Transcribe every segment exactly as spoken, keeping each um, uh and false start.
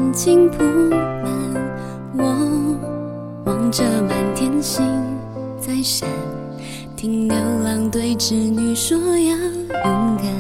情铺满，我望着满天星在闪，听牛郎对织女说要勇敢，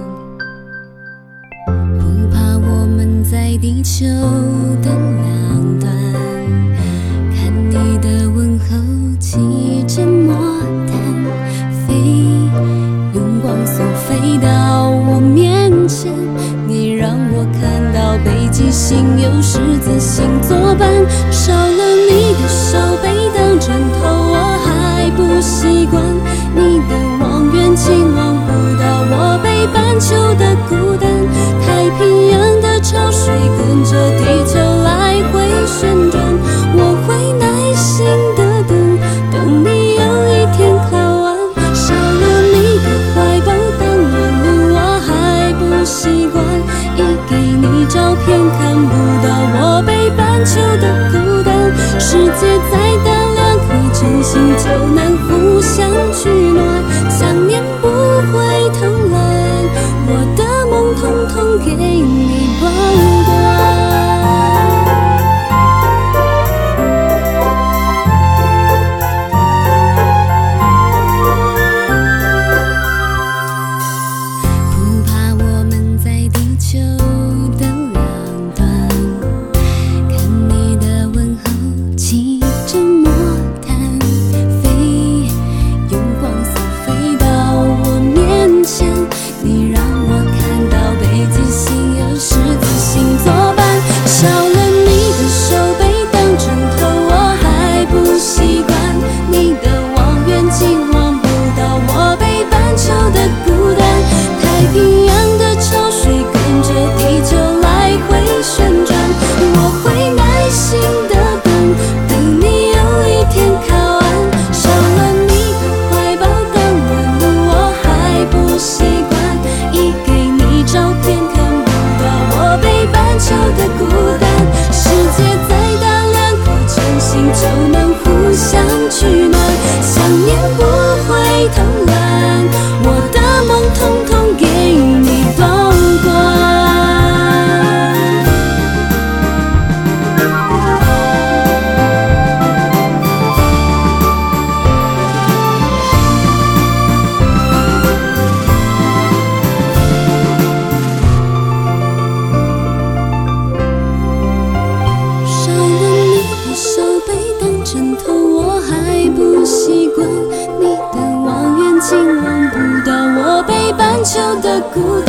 不怕我们在地球的两端，看你的问候骑着魔毯飞，用光速飞到我面前，你让我看到北极星有十字星作伴，少了你的手背当枕头我还不习惯，你的望远镜望不到我北半球的孤单，太平洋的潮水跟着地球来回旋转，我会耐心的等，等你有一天考完，少了你的怀抱当暖炉我还不习惯，一给你照片看不到我北半球的孤单，世界再大两颗真心就能互相取暖，想念不会偷懒，我的梦统统给你保管。不怕我们在地球的两端，看你的问候骑着魔毯飞，用光速飞到我面前，你让我看到北极星有十字星作伴，少了你的手背当枕头我还不习惯，你的望远镜望不到我北半球的孤单，太平洋的潮水跟着地球来回旋转，我会耐心的等，等你有一天考完，少了你的怀抱当暖炉我还不习惯，一给你照片看不到我北半球的孤单，世界再大两颗真心就能互相取暖，想念不会偷懒，我的梦统统给你保管。少了你的手背当枕头我还不习惯，你的望远镜望不到我北半球的孤